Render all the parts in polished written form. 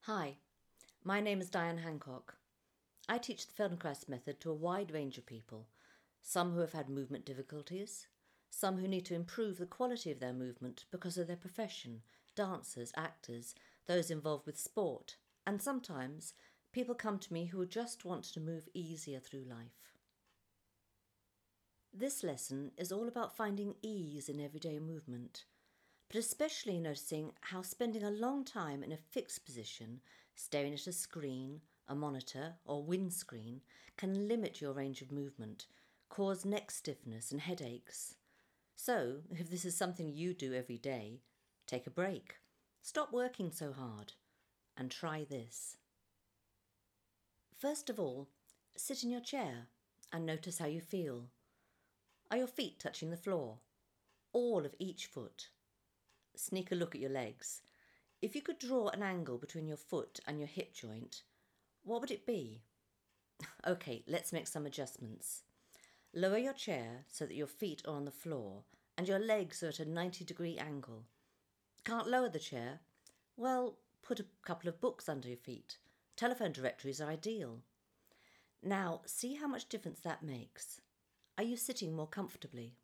Hi, my name is Diane Hancock. I teach the Feldenkrais method to a wide range of people, some who have had movement difficulties, some who need to improve the quality of their movement because of their profession, dancers, actors, those involved with sport, and sometimes people come to me who just want to move easier through life. This lesson is all about finding ease in everyday movement, but especially noticing how spending a long time in a fixed position, staring at a screen, a monitor or windscreen, can limit your range of movement, cause neck stiffness and headaches. So, if this is something you do every day, take a break, stop working so hard, and try this. First of all, sit in your chair and notice how you feel. Are your feet touching the floor? All of each foot? Sneak a look at your legs. If you could draw an angle between your foot and your hip joint, what would it be? Okay, let's make some adjustments. Lower your chair so that your feet are on the floor and your legs are at a 90-degree angle. Can't lower the chair? Well, put a couple of books under your feet. Telephone directories are ideal. Now, see how much difference that makes. Are you sitting more comfortably?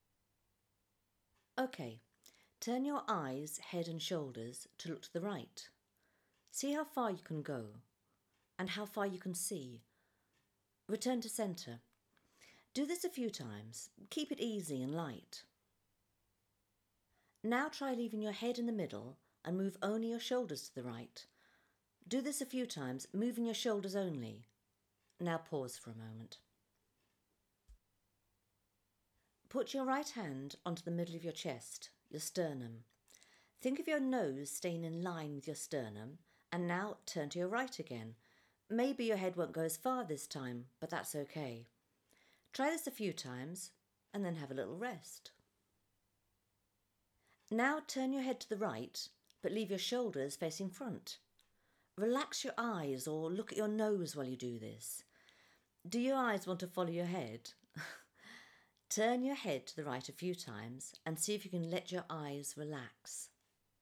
Okay. Turn your eyes, head and shoulders to look to the right. See how far you can go and how far you can see. Return to centre. Do this a few times. Keep it easy and light. Now try leaving your head in the middle and move only your shoulders to the right. Do this a few times, moving your shoulders only. Now pause for a moment. Put your right hand onto the middle of your chest, your sternum. Think of your nose staying in line with your sternum, and now turn to your right again. Maybe your head won't go as far this time, but that's okay. Try this a few times, and then have a little rest. Now turn your head to the right, but leave your shoulders facing front. Relax your eyes or look at your nose while you do this. Do your eyes want to follow your head? Turn your head to the right a few times and see if you can let your eyes relax.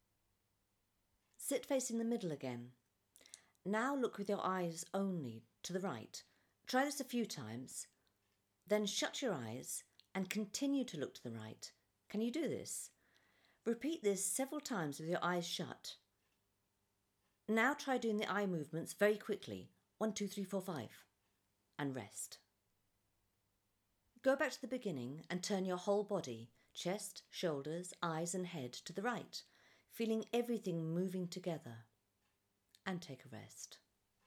Sit facing the middle again. Now look with your eyes only to the right. Try this a few times. Then shut your eyes and continue to look to the right. Can you do this? Repeat this several times with your eyes shut. Now try doing the eye movements very quickly. 1, 2, 3, 4, 5. And rest. Go back to the beginning and turn your whole body, chest, shoulders, eyes and head to the right, feeling everything moving together. And take a rest.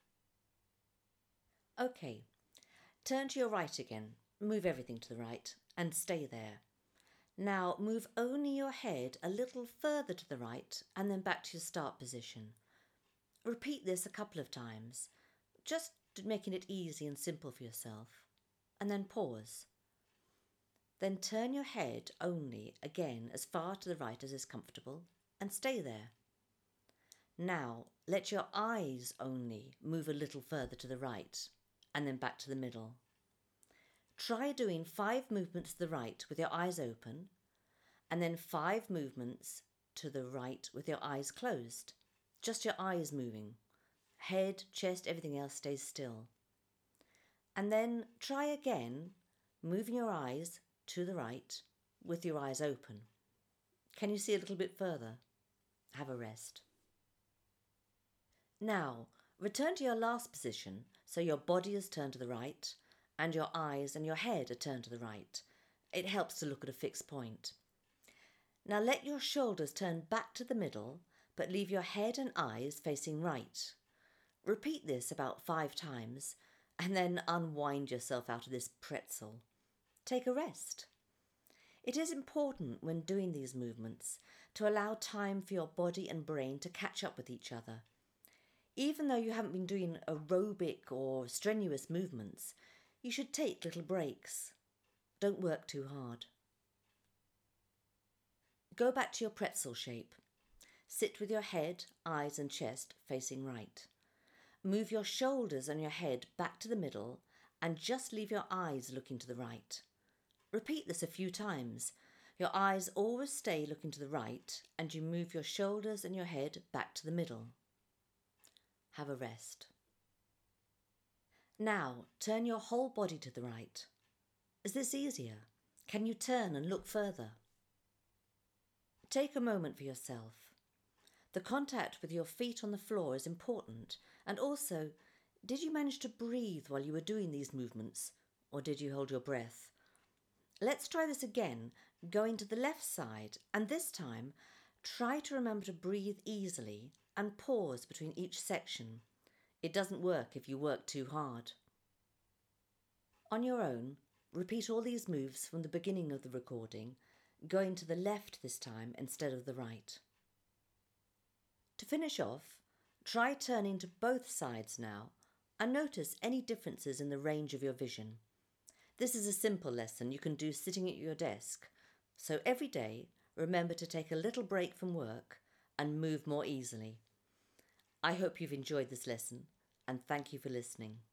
Okay, turn to your right again, move everything to the right and stay there. Now move only your head a little further to the right and then back to your start position. Repeat this a couple of times, just making it easy and simple for yourself, and then pause. Then turn your head only again as far to the right as is comfortable and stay there. Now let your eyes only move a little further to the right and then back to the middle. Try doing 5 movements to the right with your eyes open and then 5 movements to the right with your eyes closed. Just your eyes moving. Head, chest, everything else stays still. And then try again, moving your eyes to the right with your eyes open. Can you see a little bit further? Have a rest. Now, return to your last position so your body is turned to the right and your eyes and your head are turned to the right. It helps to look at a fixed point. Now let your shoulders turn back to the middle, but leave your head and eyes facing right. Repeat this about 5 times and then unwind yourself out of this pretzel. Take a rest. It is important when doing these movements to allow time for your body and brain to catch up with each other. Even though you haven't been doing aerobic or strenuous movements, you should take little breaks. Don't work too hard. Go back to your pretzel shape. Sit with your head, eyes and chest facing right. Move your shoulders and your head back to the middle and just leave your eyes looking to the right. Repeat this a few times. Your eyes always stay looking to the right and you move your shoulders and your head back to the middle. Have a rest. Now, turn your whole body to the right. Is this easier? Can you turn and look further? Take a moment for yourself. The contact with your feet on the floor is important, and also, did you manage to breathe while you were doing these movements, or did you hold your breath? Let's try this again, going to the left side, and this time, try to remember to breathe easily and pause between each section. It doesn't work if you work too hard. On your own, repeat all these moves from the beginning of the recording, going to the left this time instead of the right. To finish off, try turning to both sides now and notice any differences in the range of your vision. This is a simple lesson you can do sitting at your desk, so every day remember to take a little break from work and move more easily. I hope you've enjoyed this lesson, and thank you for listening.